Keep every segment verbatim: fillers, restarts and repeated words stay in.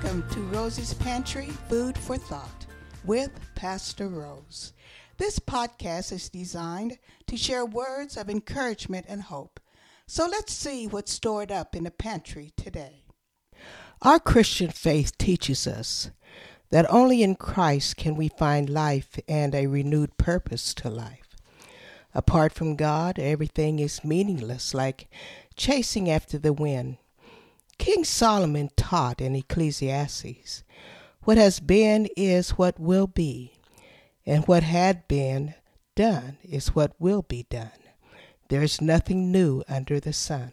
Welcome to Rosie's Pantry, Food for Thought with Pastor Rose. This podcast is designed to share words of encouragement and hope. So let's see what's stored up in the pantry today. Our Christian faith teaches us that only in Christ can we find life and a renewed purpose to life. Apart from God, everything is meaningless, like chasing after the wind. King Solomon taught in Ecclesiastes, "What has been is what will be, and what had been done is what will be done. There is nothing new under the sun."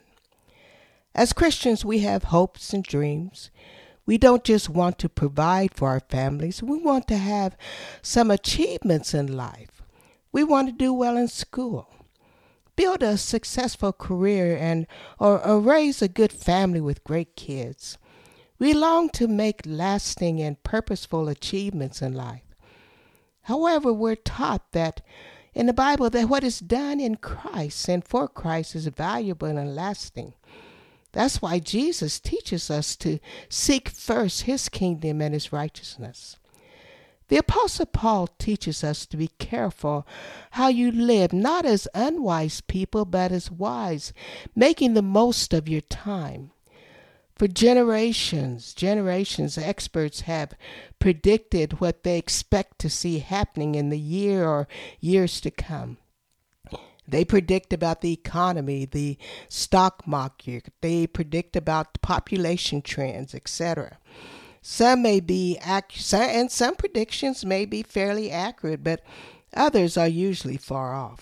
As Christians, we have hopes and dreams. We don't just want to provide for our families. We want to have some achievements in life. We want to do well in school, build a successful career, and or, or raise a good family with great kids. We long to make lasting and purposeful achievements in life. However, we're taught that in the Bible that what is done in Christ and for Christ is valuable and lasting. That's why Jesus teaches us to seek first his kingdom and his righteousness. The Apostle Paul teaches us to be careful how you live, not as unwise people, but as wise, making the most of your time. For generations, generations, experts have predicted what they expect to see happening in the year or years to come. They predict about the economy, the stock market. They predict about population trends, et cetera. Some may be accurate, and some predictions may be fairly accurate, but others are usually far off.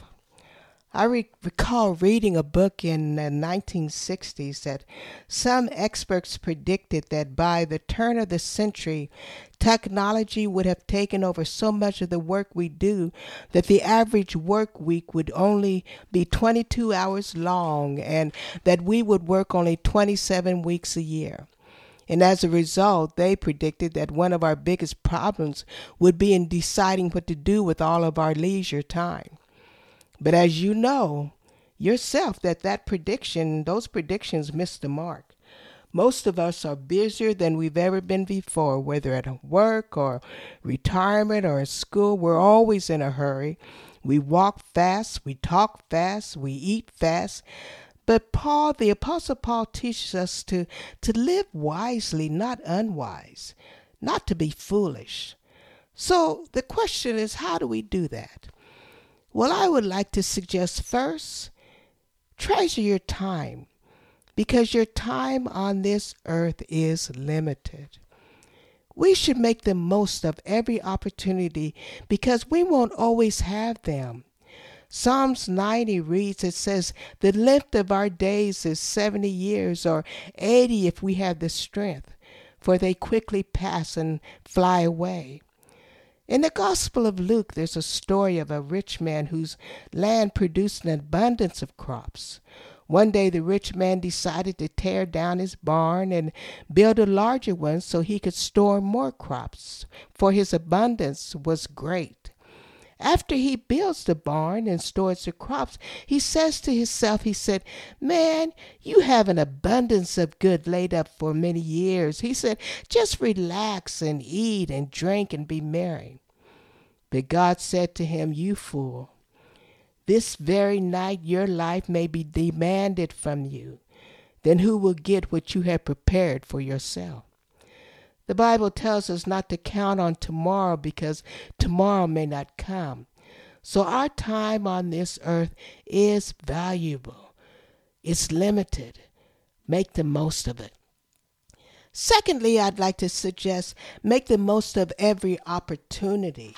I re- recall reading a book in the nineteen sixties that some experts predicted that by the turn of the century, technology would have taken over so much of the work we do that the average work week would only be twenty-two hours long, and that we would work only twenty-seven weeks a year. And as a result, they predicted that one of our biggest problems would be in deciding what to do with all of our leisure time. But as you know yourself, that that prediction, those predictions missed the mark. Most of us are busier than we've ever been before, whether at work or retirement or at school. We're always in a hurry. We walk fast, we talk fast, we eat fast. But Paul, the Apostle Paul, teaches us to, to live wisely, not unwise, not to be foolish. So the question is, how do we do that? Well, I would like to suggest first, treasure your time, because your time on this earth is limited. We should make the most of every opportunity because we won't always have them. Psalms ninety reads, it says, "The length of our days is seventy years, or eighty if we have the strength, for they quickly pass and fly away." In the Gospel of Luke, there's a story of a rich man whose land produced an abundance of crops. One day, the rich man decided to tear down his barn and build a larger one so he could store more crops, for his abundance was great. After he builds the barn and stores the crops, he says to himself, he said, "Man, you have an abundance of good laid up for many years." He said, "Just relax and eat and drink and be merry." But God said to him, "You fool, this very night your life may be demanded from you. Then who will get what you have prepared for yourself?" The Bible tells us not to count on tomorrow because tomorrow may not come. So our time on this earth is valuable. It's limited. Make the most of it. Secondly, I'd like to suggest make the most of every opportunity.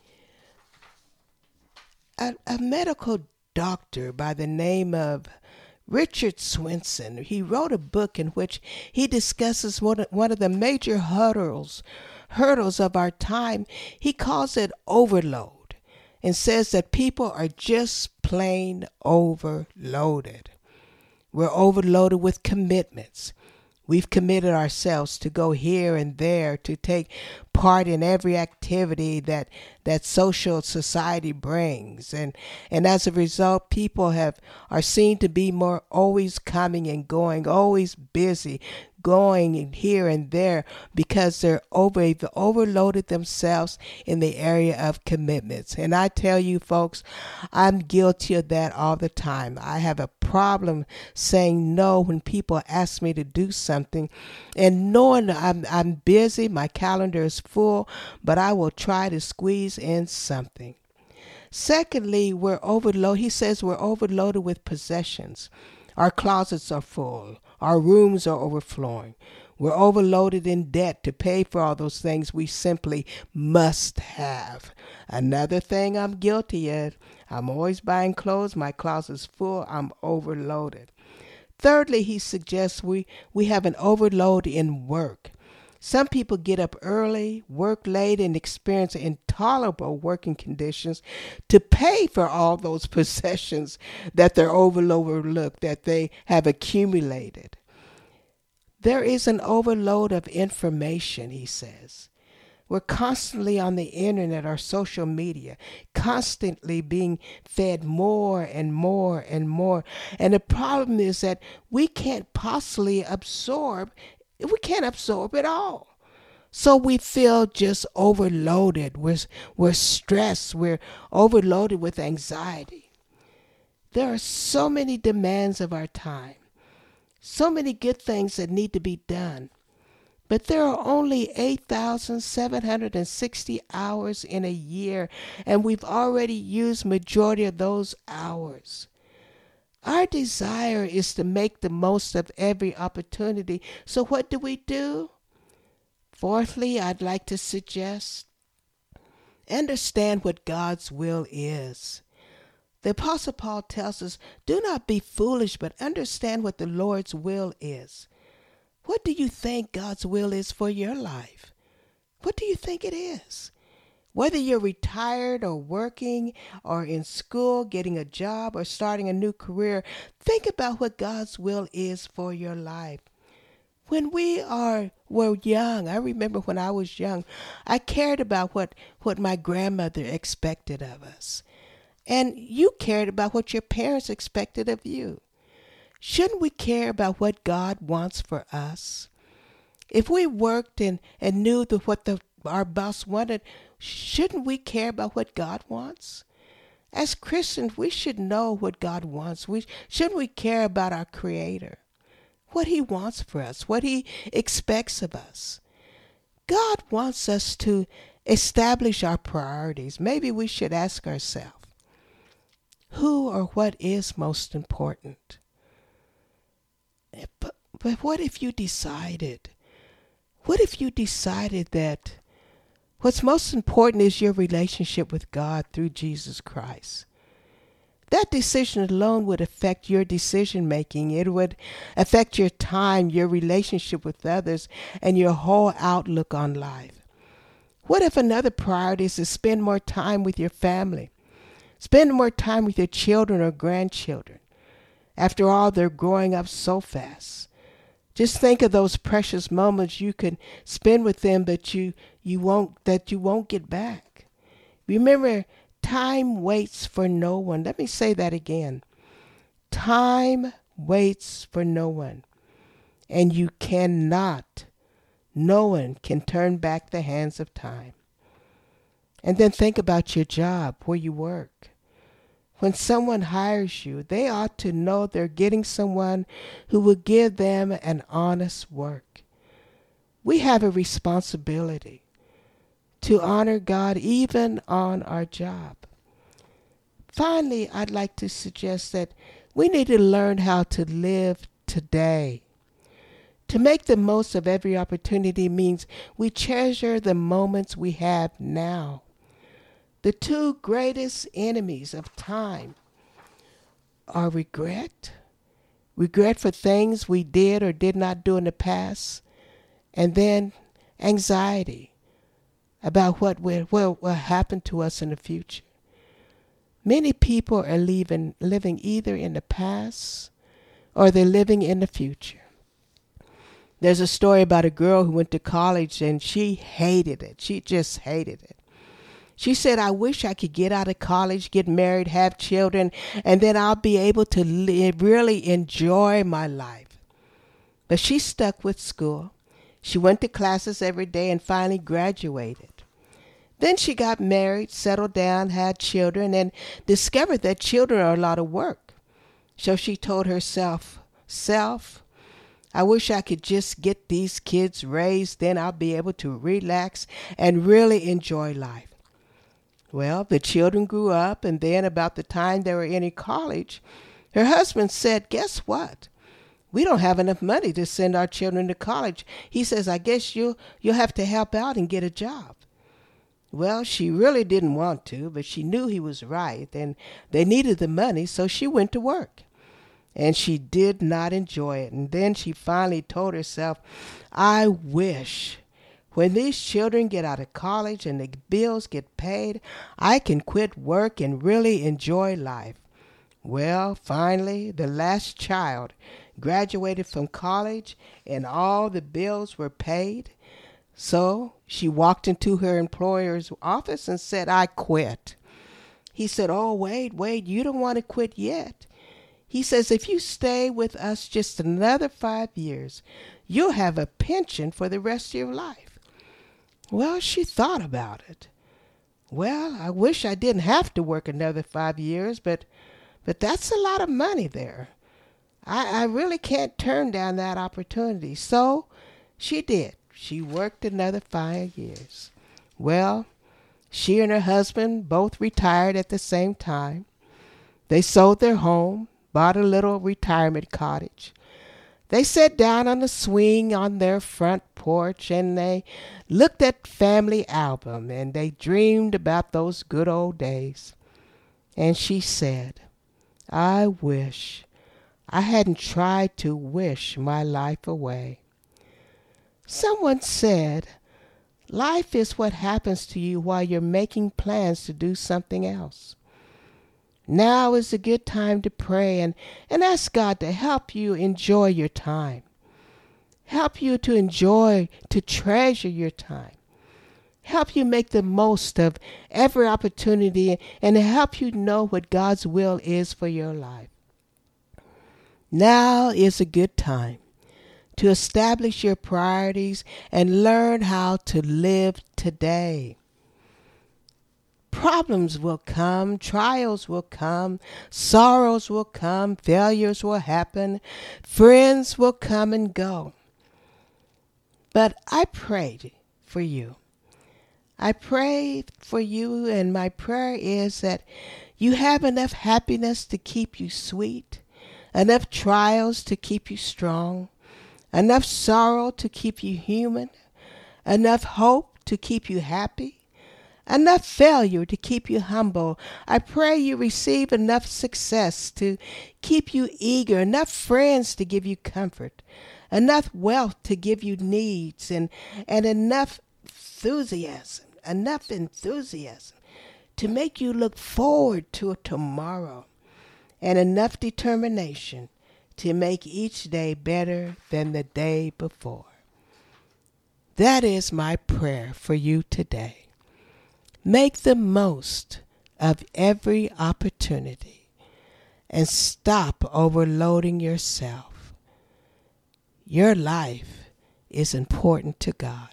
A, a medical doctor by the name of Richard Swenson, he wrote a book in which he discusses one of, one of the major hurdles, hurdles of our time. He calls it overload and says that people are just plain overloaded. We're overloaded with commitments. We've committed ourselves to go here and there, to take part in every activity that that social society brings. And, and as a result, people have are seen to be more always coming and going, always busy, going here and there because they're over, they've overloaded themselves in the area of commitments. And I tell you, folks, I'm guilty of that all the time. I have a problem saying no when people ask me to do something, and knowing I'm I'm busy, my calendar is full, but I will try to squeeze in something. Secondly, we're overloaded. He says we're overloaded with possessions. Our closets are full. Our rooms are overflowing. We're overloaded in debt to pay for all those things we simply must have. Another thing I'm guilty of, I'm always buying clothes. My closet's full. I'm overloaded. Thirdly, he suggests we, we have an overload in work. Some people get up early, work late, and experience intolerable working conditions to pay for all those possessions that they're overlooked, that they have accumulated. There is an overload of information, he says. We're constantly on the internet or social media, constantly being fed more and more and more. And the problem is that we can't possibly absorb We can't absorb it all. So we feel just overloaded. We're, we're stressed. We're overloaded with anxiety. There are so many demands of our time, so many good things that need to be done. But there are only eight thousand seven hundred sixty hours in a year, and we've already used majority of those hours. Our desire is to make the most of every opportunity. So what do we do? Fourthly, I'd like to suggest, understand what God's will is. The Apostle Paul tells us, do not be foolish, but understand what the Lord's will is. What do you think God's will is for your life? What do you think it is? Whether you're retired or working or in school, getting a job or starting a new career, think about what God's will is for your life. When we are were young, I remember when I was young, I cared about what, what my grandmother expected of us. And you cared about what your parents expected of you. Shouldn't we care about what God wants for us? If we worked and, and knew that what the, our boss wanted, shouldn't we care about what God wants? As Christians, we should know what God wants. We shouldn't we care about our Creator, what He wants for us, what He expects of us. God wants us to establish our priorities. Maybe we should ask ourselves, who or what is most important? But, but what if you decided, what if you decided that what's most important is your relationship with God through Jesus Christ? That decision alone would affect your decision making. It would affect your time, your relationship with others, and your whole outlook on life. What if another priority is to spend more time with your family? Spend more time with your children or grandchildren. After all, they're growing up so fast. Just think of those precious moments you can spend with them, but you, you won't that you won't get back. Remember, time waits for no one. Let me say that again. Time waits for no one. And you cannot, no one can turn back the hands of time. And then think about your job, where you work. When someone hires you, they ought to know they're getting someone who will give them an honest work. We have a responsibility to honor God even on our job. Finally, I'd like to suggest that we need to learn how to live today. To make the most of every opportunity means we treasure the moments we have now. The two greatest enemies of time are regret, regret for things we did or did not do in the past, and then anxiety about what will, what will happen to us in the future. Many people are leaving, living either in the past or they're living in the future. There's a story about a girl who went to college and she hated it. She just hated it. She said, I wish I could get out of college, get married, have children, and then I'll be able to live, really enjoy my life. But she stuck with school. She went to classes every day and finally graduated. Then she got married, settled down, had children, and discovered that children are a lot of work. So she told herself, Self, I wish I could just get these kids raised, then I'll be able to relax and really enjoy life. Well, the children grew up, and then about the time they were in college, her husband said, guess what? We don't have enough money to send our children to college. He says, I guess you'll, you'll have to help out and get a job. Well, she really didn't want to, but she knew he was right, and they needed the money, so she went to work. And she did not enjoy it. And then she finally told herself, I wish when these children get out of college and the bills get paid, I can quit work and really enjoy life. Well, finally, the last child graduated from college and all the bills were paid. So she walked into her employer's office and said, I quit. He said, oh, wait, wait, you don't want to quit yet. He says, if you stay with us just another five years, you'll have a pension for the rest of your life. Well, she thought about it. Well, I wish I didn't have to work another five years, but but that's a lot of money there. I, I really can't turn down that opportunity. So she did. She worked another five years. Well, she and her husband both retired at the same time. They sold their home, bought a little retirement cottage. They sat down on the swing on their front porch and they looked at family album and they dreamed about those good old days. And she said, I wish I hadn't tried to wish my life away. Someone said, life is what happens to you while you're making plans to do something else. Now is a good time to pray and, and ask God to help you enjoy your time. Help you to enjoy, to treasure your time. Help you make the most of every opportunity and help you know what God's will is for your life. Now is a good time to establish your priorities and learn how to live today. Problems will come, trials will come, sorrows will come, failures will happen, friends will come and go. But I prayed for you. I pray for you, and my prayer is that you have enough happiness to keep you sweet, enough trials to keep you strong, enough sorrow to keep you human, enough hope to keep you happy, enough failure to keep you humble. I pray you receive enough success to keep you eager, enough friends to give you comfort, enough wealth to give you needs, and, and enough enthusiasm, enough enthusiasm to make you look forward to tomorrow, and enough determination to make each day better than the day before. That is my prayer for you today. Make the most of every opportunity and stop overloading yourself. Your life is important to God.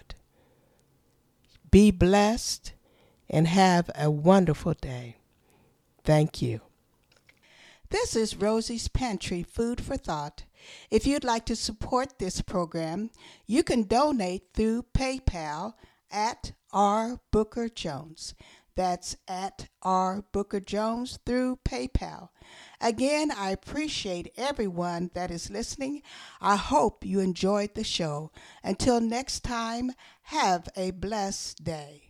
Be blessed and have a wonderful day. Thank you. This is Rosie's Pantry Food for Thought. If you'd like to support this program, you can donate through PayPal at R. Booker Jones. That's at R. Booker Jones through PayPal. Again, I appreciate everyone that is listening. I hope you enjoyed the show. Until next time, have a blessed day.